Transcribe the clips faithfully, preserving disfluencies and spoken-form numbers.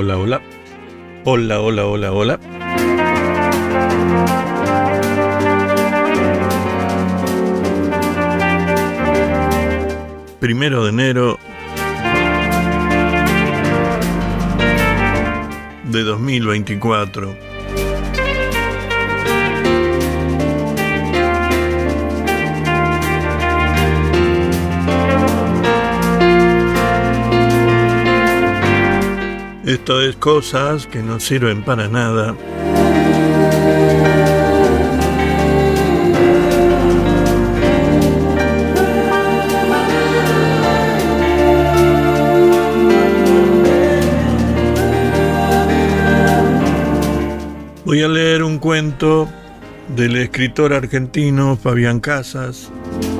hola, hola. Hola, hola, hola, hola. Primero de enero de dos mil veinticuatro. Esto es cosas que no sirven para nada. Voy a leer un cuento del escritor argentino Fabián Casas,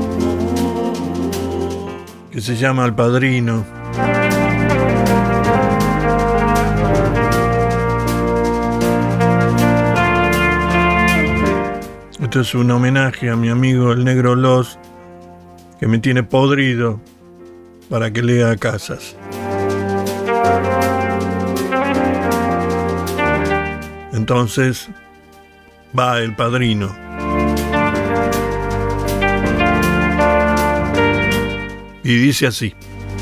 que se llama El Padrino. Esto es un homenaje a mi amigo el Negro Los, que me tiene podrido para que lea Casas. Entonces va El Padrino. Y dice así.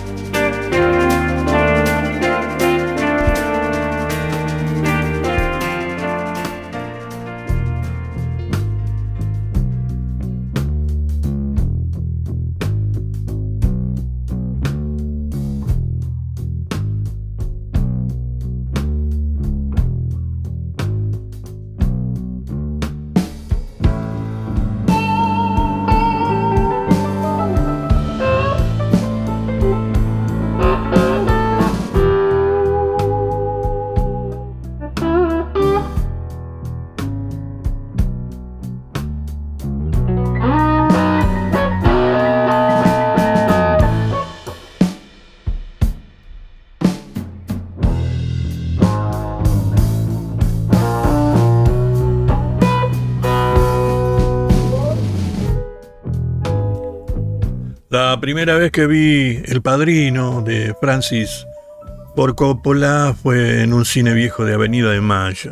La primera vez que vi El Padrino de Francis Ford Coppola fue en un cine viejo de Avenida de Mayo.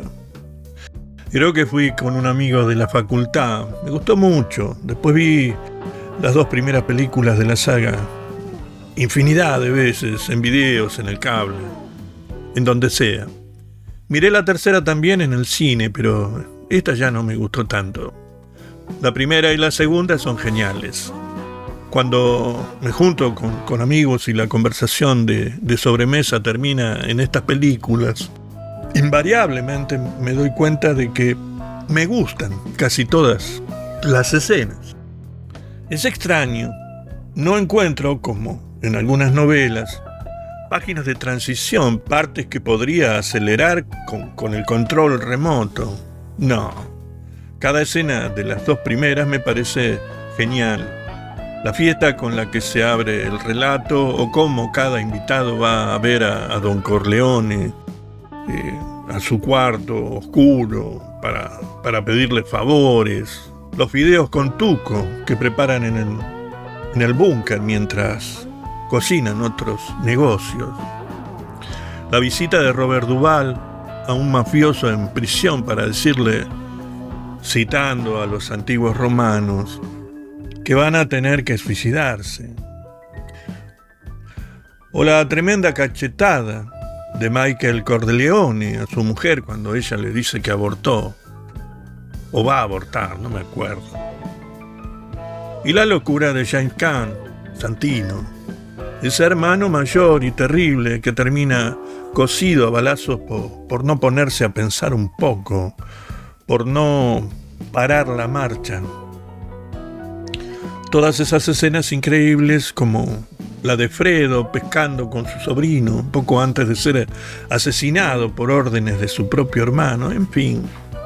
Creo que fui con un amigo de la facultad. Me gustó mucho. Después vi las dos primeras películas de la saga infinidad de veces, en videos, en el cable, en donde sea. Miré la tercera también en el cine, pero esta ya no me gustó tanto. La primera y la segunda son geniales. Cuando me junto con, con amigos y la conversación de, de sobremesa termina en estas películas, invariablemente me doy cuenta de que me gustan casi todas las escenas. Es extraño, no encuentro, como en algunas novelas, páginas de transición, partes que podría acelerar con, con el control remoto. No, cada escena de las dos primeras me parece genial. La fiesta con la que se abre el relato, o cómo cada invitado va a ver a, a Don Corleone, eh, a su cuarto oscuro para, para pedirle favores. Los videos con Tuco que preparan en el, en el búnker mientras cocinan otros negocios. La visita de Robert Duvall a un mafioso en prisión para decirle, citando a los antiguos romanos, que van a tener que suicidarse. O la tremenda cachetada de Michael Corleone a su mujer cuando ella le dice que abortó, o va a abortar, no me acuerdo. Y la locura de James Caan, Santino, ese hermano mayor y terrible que termina cosido a balazos por, por no ponerse a pensar un poco, por no parar la marcha. Todas esas escenas increíbles, como la de Fredo pescando con su sobrino poco antes de ser asesinado por órdenes de su propio hermano, en fin.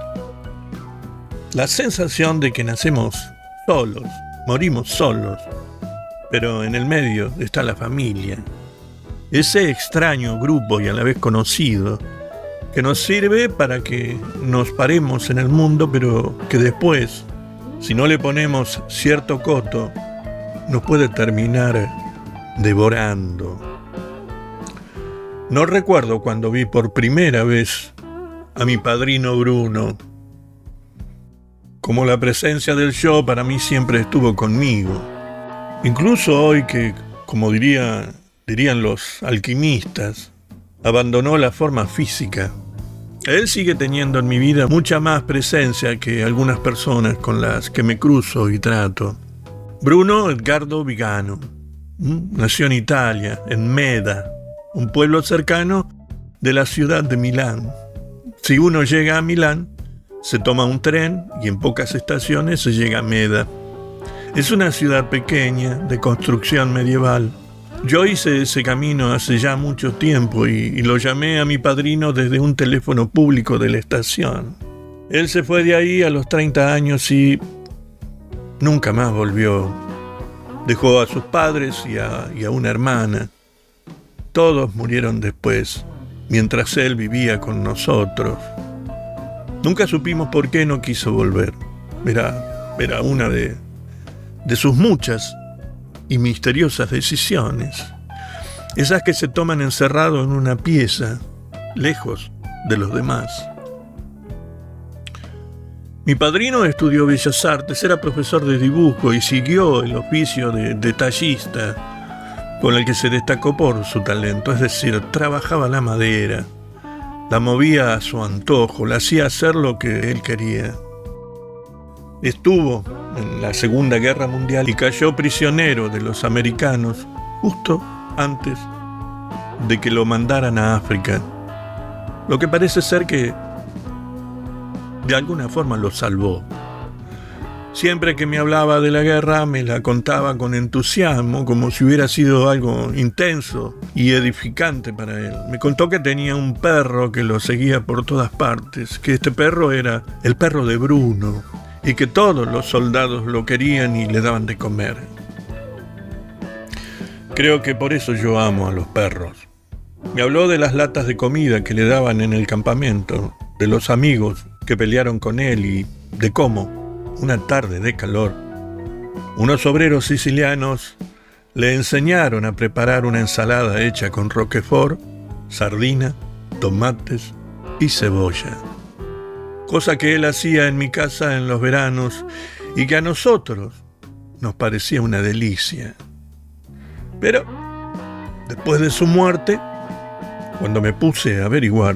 La sensación de que nacemos solos, morimos solos, pero en el medio está la familia. Ese extraño grupo y a la vez conocido, que nos sirve para que nos paremos en el mundo, pero que después, si no le ponemos cierto coto, nos puede terminar devorando. No recuerdo cuando vi por primera vez a mi padrino Bruno. Como la presencia del yo para mí siempre estuvo conmigo. Incluso hoy que, como diría, dirían los alquimistas, abandonó la forma física. Él sigue teniendo en mi vida mucha más presencia que algunas personas con las que me cruzo y trato. Bruno Edgardo Vigano nació en Italia, en Meda, un pueblo cercano de la ciudad de Milán. Si uno llega a Milán, se toma un tren y en pocas estaciones se llega a Meda. Es una ciudad pequeña, de construcción medieval. Yo hice ese camino hace ya mucho tiempo y, y lo llamé a mi padrino desde un teléfono público de la estación. Él se fue de ahí a los treinta años y nunca más volvió. Dejó a sus padres y a, y a una hermana. Todos murieron después, mientras él vivía con nosotros. Nunca supimos por qué no quiso volver. Era, era una de, de sus muchas y misteriosas decisiones, esas que se toman encerrado en una pieza, lejos de los demás. Mi padrino estudió Bellas Artes, era profesor de dibujo y siguió el oficio de detallista, con el que se destacó por su talento, es decir, trabajaba la madera, la movía a su antojo, la hacía hacer lo que él quería. Estuvo en la Segunda Guerra Mundial y cayó prisionero de los americanos justo antes de que lo mandaran a África. Lo que parece ser que de alguna forma lo salvó. Siempre que me hablaba de la guerra me la contaba con entusiasmo, como si hubiera sido algo intenso y edificante para él. Me contó que tenía un perro que lo seguía por todas partes, que este perro era el perro de Bruno, y que todos los soldados lo querían y le daban de comer. Creo que por eso yo amo a los perros. Me habló de las latas de comida que le daban en el campamento, de los amigos que pelearon con él y de cómo, una tarde de calor, unos obreros sicilianos le enseñaron a preparar una ensalada hecha con roquefort, sardina, tomates y cebolla. Cosa que él hacía en mi casa en los veranos y que a nosotros nos parecía una delicia. Pero, después de su muerte, cuando me puse a averiguar,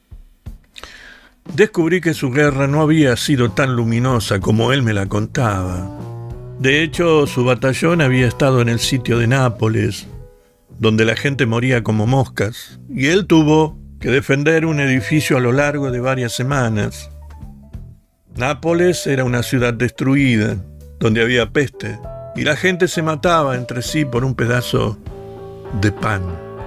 descubrí que su guerra no había sido tan luminosa como él me la contaba. De hecho, su batallón había estado en el sitio de Nápoles, donde la gente moría como moscas, y él tuvo que defender un edificio a lo largo de varias semanas. Nápoles era una ciudad destruida, donde había peste, y la gente se mataba entre sí por un pedazo de pan.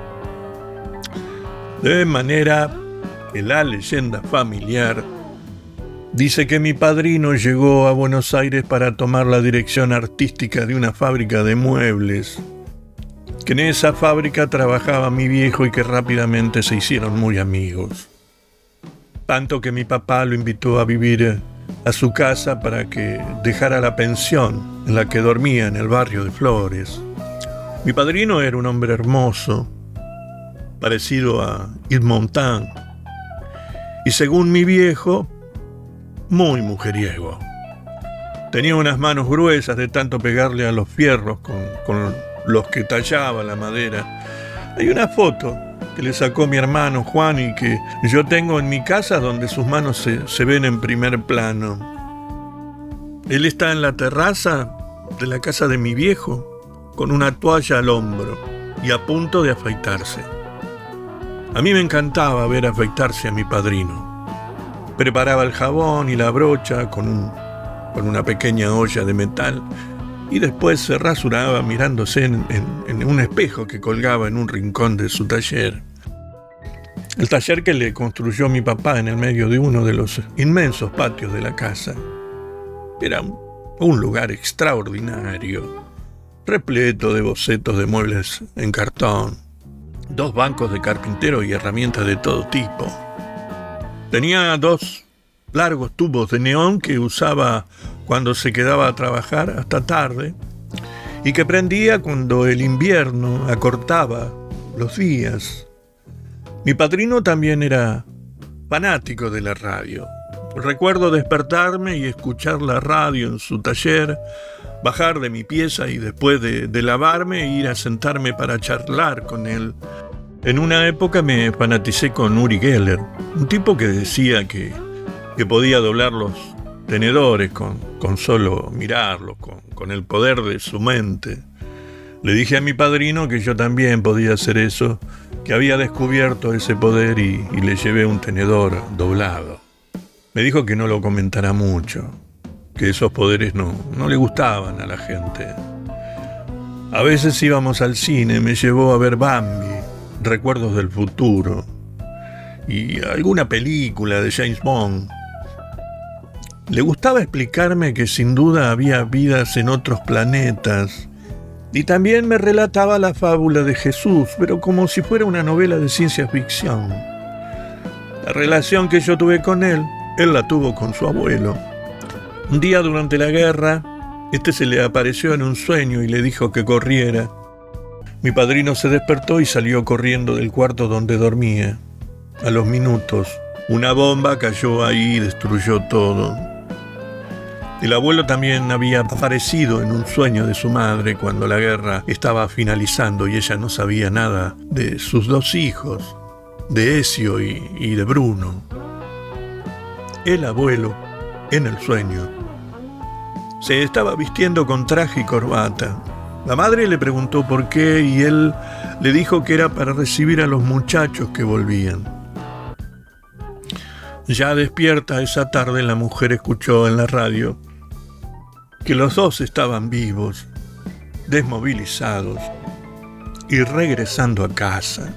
De manera que la leyenda familiar dice que mi padrino llegó a Buenos Aires para tomar la dirección artística de una fábrica de muebles, que en esa fábrica trabajaba mi viejo y que rápidamente se hicieron muy amigos. Tanto que mi papá lo invitó a vivir a su casa para que dejara la pensión en la que dormía en el barrio de Flores. Mi padrino era un hombre hermoso, parecido a Yves Montand, y según mi viejo, muy mujeriego. Tenía unas manos gruesas de tanto pegarle a los fierros con, con los que tallaba la madera. Hay una foto que le sacó mi hermano Juan y que yo tengo en mi casa donde sus manos se, se ven en primer plano. Él está en la terraza de la casa de mi viejo con una toalla al hombro y a punto de afeitarse. A mí me encantaba ver afeitarse a mi padrino. Preparaba el jabón y la brocha con, un, con una pequeña olla de metal y después se rasuraba mirándose en, en, en un espejo que colgaba en un rincón de su taller. El taller que le construyó mi papá en el medio de uno de los inmensos patios de la casa. Era un, un lugar extraordinario, repleto de bocetos de muebles en cartón, dos bancos de carpintero y herramientas de todo tipo. Tenía dos largos tubos de neón que usaba cuando se quedaba a trabajar hasta tarde y que prendía cuando el invierno acortaba los días. Mi padrino también era fanático de la radio. Recuerdo despertarme y escuchar la radio en su taller, bajar de mi pieza y después de, de lavarme ir a sentarme para charlar con él. En una época me fanaticé con Uri Geller, un tipo que decía que, que podía doblar los tenedores con, con solo mirarlos, con, con el poder de su mente. Le dije a mi padrino que yo también podía hacer eso, que había descubierto ese poder y, y le llevé un tenedor doblado. Me dijo que no lo comentara mucho, que esos poderes no, no le gustaban a la gente. A veces íbamos al cine, me llevó a ver Bambi, Recuerdos del Futuro, y alguna película de James Bond. Le gustaba explicarme que sin duda había vidas en otros planetas, y también me relataba la fábula de Jesús, pero como si fuera una novela de ciencia ficción. La relación que yo tuve con él, él la tuvo con su abuelo. Un día durante la guerra, este se le apareció en un sueño y le dijo que corriera. Mi padrino se despertó y salió corriendo del cuarto donde dormía. A los minutos, una bomba cayó ahí y destruyó todo. El abuelo también había aparecido en un sueño de su madre cuando la guerra estaba finalizando y ella no sabía nada de sus dos hijos, de Ezio y, y de Bruno. El abuelo, en el sueño, se estaba vistiendo con traje y corbata. La madre le preguntó por qué y él le dijo que era para recibir a los muchachos que volvían. Ya despierta esa tarde, la mujer escuchó en la radio que los dos estaban vivos, desmovilizados y regresando a casa.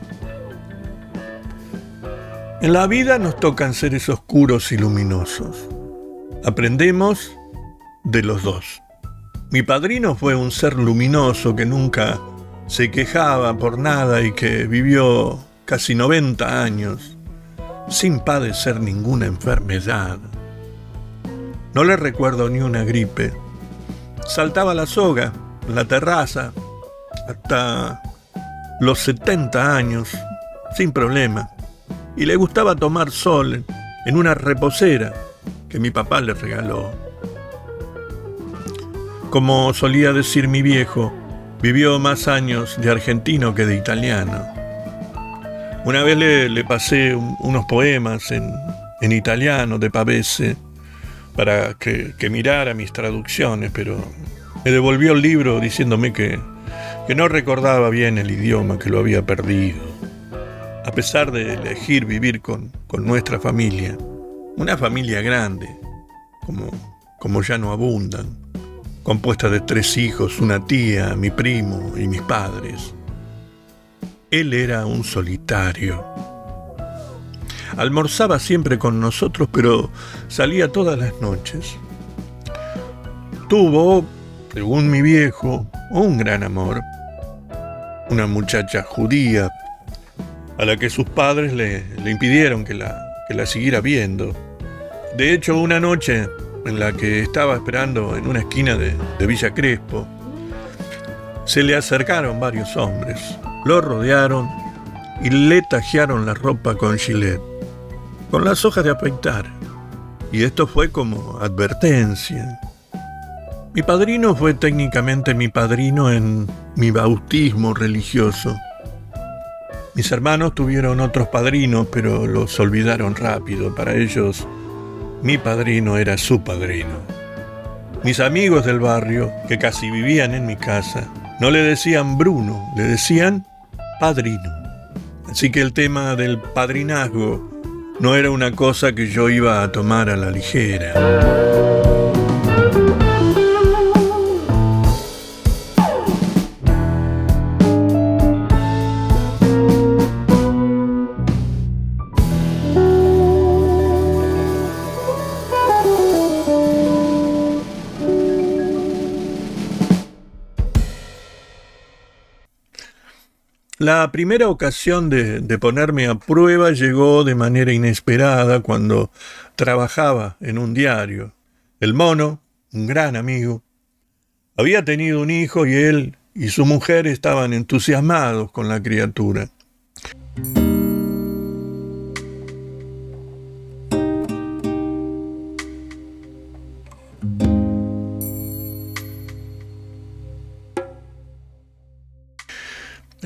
En la vida nos tocan seres oscuros y luminosos. Aprendemos de los dos. Mi padrino fue un ser luminoso que nunca se quejaba por nada y que vivió casi noventa años sin padecer ninguna enfermedad. No le recuerdo ni una gripe. Saltaba la soga en la terraza hasta los setenta años sin problema. Y le gustaba tomar sol en una reposera que mi papá le regaló. Como solía decir mi viejo, vivió más años de argentino que de italiano. Una vez le, le pasé un, unos poemas en, en italiano de Pavese para que, que mirara mis traducciones, pero me devolvió el libro diciéndome que, que no recordaba bien el idioma, que lo había perdido. A pesar de elegir vivir con, con nuestra familia, una familia grande, como, como ya no abundan, compuesta de tres hijos, una tía, mi primo y mis padres. Él era un solitario. Almorzaba siempre con nosotros, pero salía todas las noches. Tuvo, según mi viejo, un gran amor. Una muchacha judía, a la que sus padres le, le impidieron que la, que la siguiera viendo. De hecho, una noche en la que estaba esperando en una esquina de, de Villa Crespo, se le acercaron varios hombres, lo rodearon y le tajearon la ropa con gilet, con las hojas de afeitar, y esto fue como advertencia. Mi padrino fue técnicamente mi padrino en mi bautismo religioso. Mis hermanos tuvieron otros padrinos, pero los olvidaron rápido. Para ellos, mi padrino era su padrino. Mis amigos del barrio, que casi vivían en mi casa, no le decían Bruno, le decían padrino. Así que el tema del padrinazgo no era una cosa que yo iba a tomar a la ligera. La primera ocasión de, de ponerme a prueba llegó de manera inesperada cuando trabajaba en un diario. El mono, un gran amigo, había tenido un hijo y él y su mujer estaban entusiasmados con la criatura.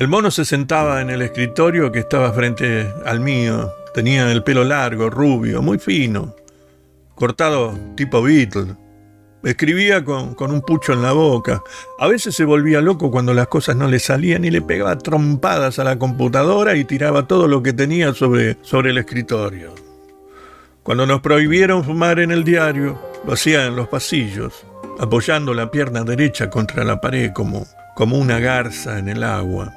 El mono se sentaba en el escritorio que estaba frente al mío. Tenía el pelo largo, rubio, muy fino, cortado tipo Beatle. Escribía con, con un pucho en la boca. A veces se volvía loco cuando las cosas no le salían y le pegaba trompadas a la computadora y tiraba todo lo que tenía sobre, sobre el escritorio. Cuando nos prohibieron fumar en el diario, lo hacía en los pasillos, apoyando la pierna derecha contra la pared como, como una garza en el agua.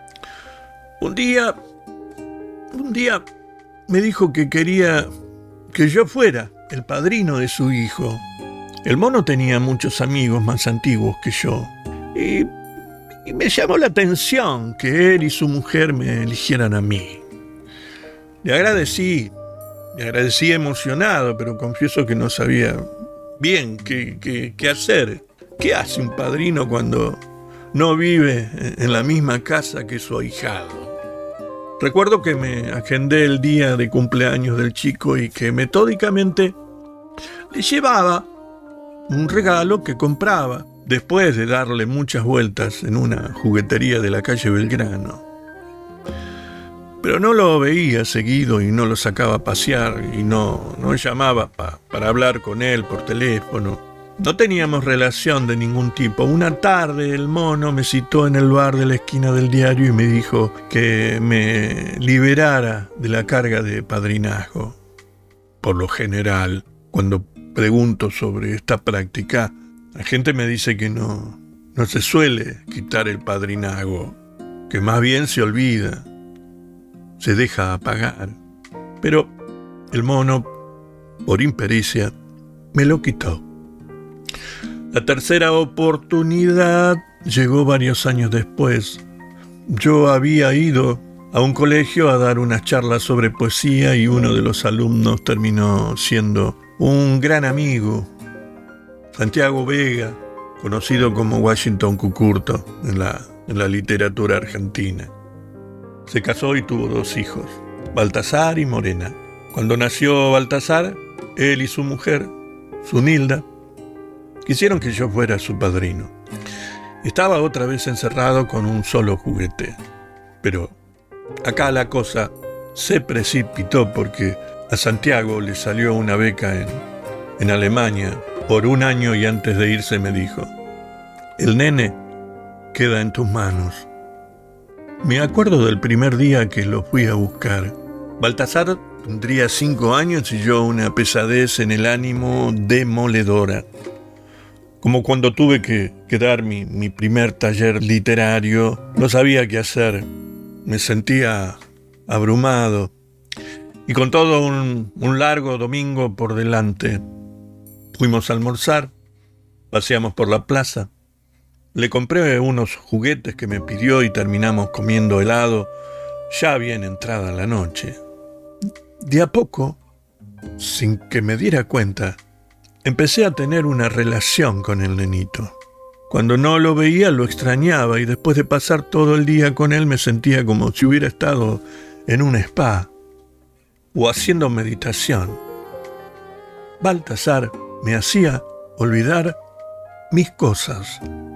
Un día, un día me dijo que quería que yo fuera el padrino de su hijo. El mono tenía muchos amigos más antiguos que yo, y, y me llamó la atención que él y su mujer me eligieran a mí. Le agradecí, le agradecí emocionado, pero confieso que no sabía bien qué, qué, qué hacer. ¿Qué hace un padrino cuando no vive en la misma casa que su ahijado? Recuerdo que me agendé el día de cumpleaños del chico y que metódicamente le llevaba un regalo que compraba después de darle muchas vueltas en una juguetería de la calle Belgrano. Pero no lo veía seguido y no lo sacaba a pasear y no, no llamaba pa, para hablar con él por teléfono. No teníamos relación de ningún tipo. Una tarde el mono me citó en el bar de la esquina del diario y me dijo que me liberara de la carga de padrinazgo. Por lo general, cuando pregunto sobre esta práctica, la gente me dice que no, no se suele quitar el padrinazgo, que más bien se olvida, se deja apagar. Pero el mono, por impericia, me lo quitó. La tercera oportunidad llegó varios años después. Yo había ido a un colegio a dar unas charlas sobre poesía y uno de los alumnos terminó siendo un gran amigo, Santiago Vega, conocido como Washington Cucurto en la, en la literatura argentina. Se casó y tuvo dos hijos, Baltasar y Morena. Cuando nació Baltasar, él y su mujer, Zunilda, quisieron que yo fuera su padrino. Estaba otra vez encerrado con un solo juguete. Pero acá la cosa se precipitó porque a Santiago le salió una beca en, en Alemania por un año y antes de irse me dijo: el nene queda en tus manos. Me acuerdo del primer día que lo fui a buscar. Baltasar tendría cinco años y yo una pesadez en el ánimo demoledora. Como cuando tuve que, que dar mi, mi primer taller literario, no sabía qué hacer. Me sentía abrumado. Y con todo un, un largo domingo por delante, fuimos a almorzar, paseamos por la plaza. Le compré unos juguetes que me pidió y terminamos comiendo helado, ya bien entrada la noche. De a poco, sin que me diera cuenta, empecé a tener una relación con el nenito. Cuando no lo veía lo extrañaba y después de pasar todo el día con él me sentía como si hubiera estado en un spa o haciendo meditación. Baltasar me hacía olvidar mis cosas.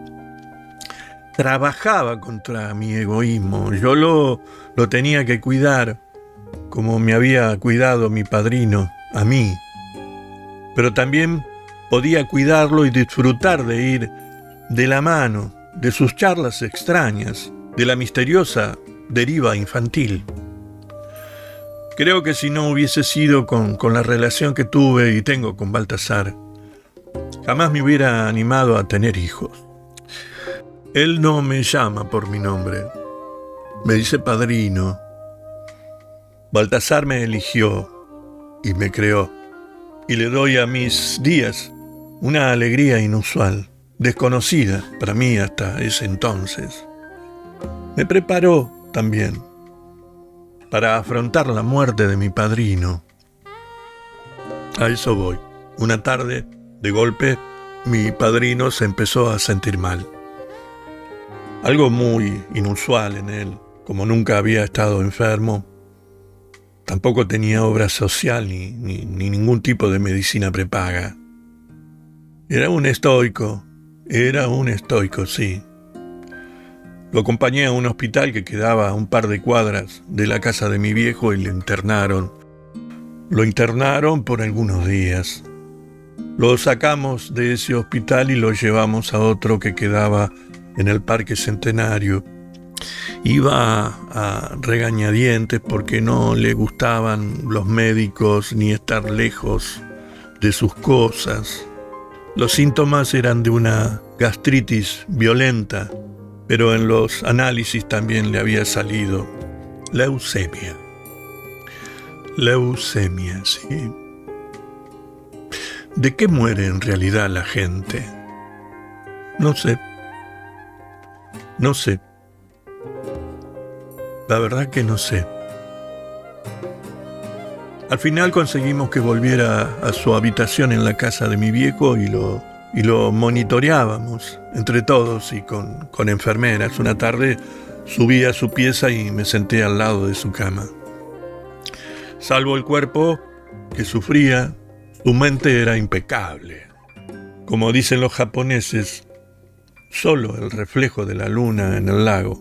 Trabajaba contra mi egoísmo. Yo lo, lo tenía que cuidar como me había cuidado mi padrino a mí. Pero también podía cuidarlo y disfrutar de ir de la mano de sus charlas extrañas, de la misteriosa deriva infantil. Creo que si no hubiese sido con, con la relación que tuve y tengo con Baltasar, jamás me hubiera animado a tener hijos. Él no me llama por mi nombre, me dice padrino. Baltasar me eligió y me creó. Y le doy a mis días una alegría inusual, desconocida para mí hasta ese entonces. Me preparó también para afrontar la muerte de mi padrino. A eso voy. Una tarde, de golpe, mi padrino se empezó a sentir mal. Algo muy inusual en él, como nunca había estado enfermo. Tampoco tenía obra social ni, ni, ni ningún tipo de medicina prepaga. Era un estoico, era un estoico, sí. Lo acompañé a un hospital que quedaba a un par de cuadras de la casa de mi viejo y lo internaron. Lo internaron por algunos días. Lo sacamos de ese hospital y lo llevamos a otro que quedaba en el Parque Centenario. Iba a regañadientes porque no le gustaban los médicos ni estar lejos de sus cosas. Los síntomas eran de una gastritis violenta, pero en los análisis también le había salido leucemia. Leucemia, sí. ¿De qué muere en realidad la gente? No sé. No sé. La verdad que no sé. Al final conseguimos que volviera a su habitación en la casa de mi viejo y lo, y lo monitoreábamos entre todos y con, con enfermeras. Una tarde subí a su pieza y me senté al lado de su cama. Salvo el cuerpo que sufría, su mente era impecable. Como dicen los japoneses, solo el reflejo de la luna en el lago.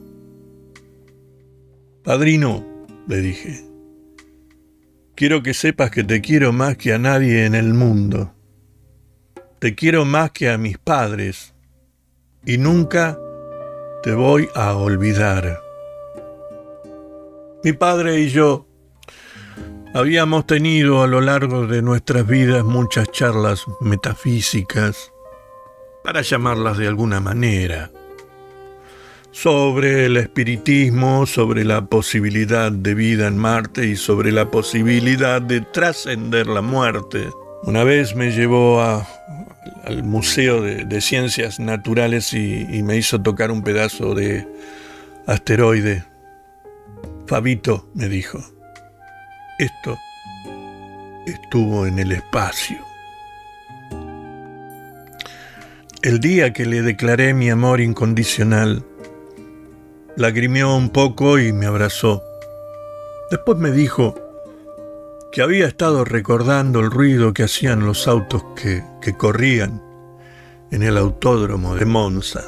Padrino, le dije, quiero que sepas que te quiero más que a nadie en el mundo. Te quiero más que a mis padres y nunca te voy a olvidar. Mi padre y yo habíamos tenido a lo largo de nuestras vidas muchas charlas metafísicas, para llamarlas de alguna manera, sobre el espiritismo, sobre la posibilidad de vida en Marte y sobre la posibilidad de trascender la muerte. Una vez me llevó a, al Museo de, de Ciencias Naturales y, y me hizo tocar un pedazo de asteroide. Fabito, me dijo, esto estuvo en el espacio. El día que le declaré mi amor incondicional, lagrimeó un poco y me abrazó. Después me dijo que había estado recordando el ruido que hacían los autos que, que corrían en el autódromo de Monza.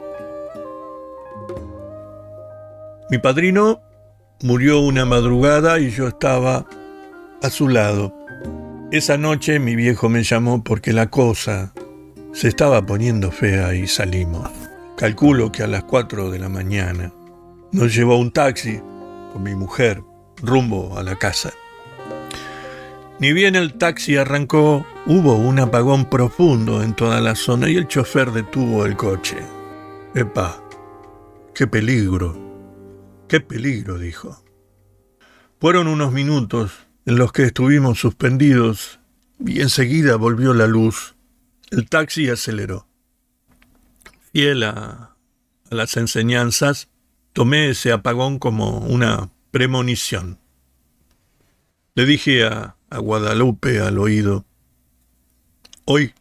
Mi padrino murió una madrugada y yo estaba a su lado. Esa noche mi viejo me llamó porque la cosa se estaba poniendo fea y salimos. Calculo que a las cuatro de la mañana nos llevó un taxi con mi mujer rumbo a la casa. Ni bien el taxi arrancó, hubo un apagón profundo en toda la zona y el chofer detuvo el coche. ¡Epa! ¡Qué peligro! ¡Qué peligro!, dijo. Fueron unos minutos en los que estuvimos suspendidos y enseguida volvió la luz. El taxi aceleró. Fiel a, a las enseñanzas, tomé ese apagón como una premonición. Le dije a, a Guadalupe al oído, hoy,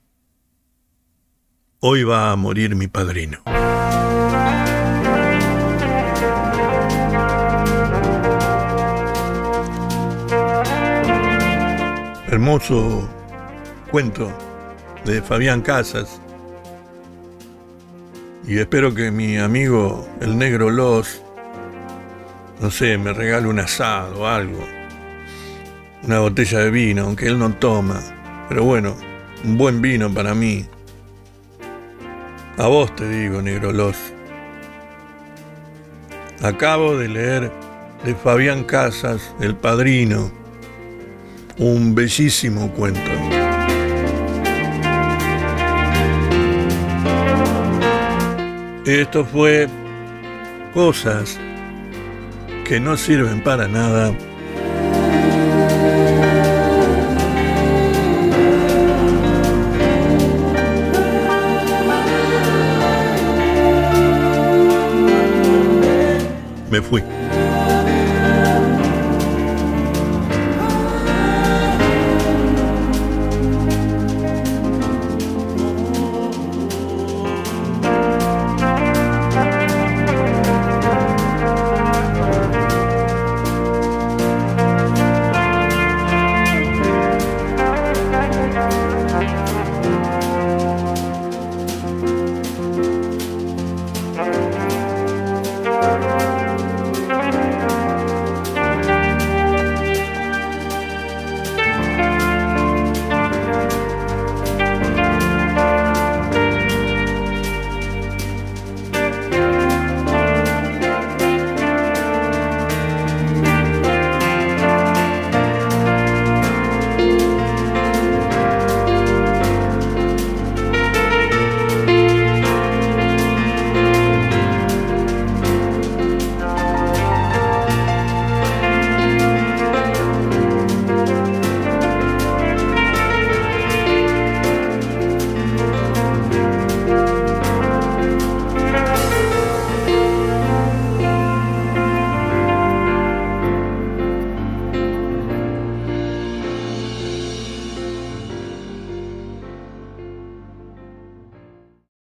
hoy va a morir mi padrino. Hermoso cuento de Fabián Casas. Y espero que mi amigo, el Negro Los, no sé, me regale un asado o algo. Una botella de vino, aunque él no toma. Pero bueno, un buen vino para mí. A vos te digo, Negro Los. Acabo de leer de Fabián Casas, El Padrino. Un bellísimo cuento. Esto fue Cosas que no sirven para nada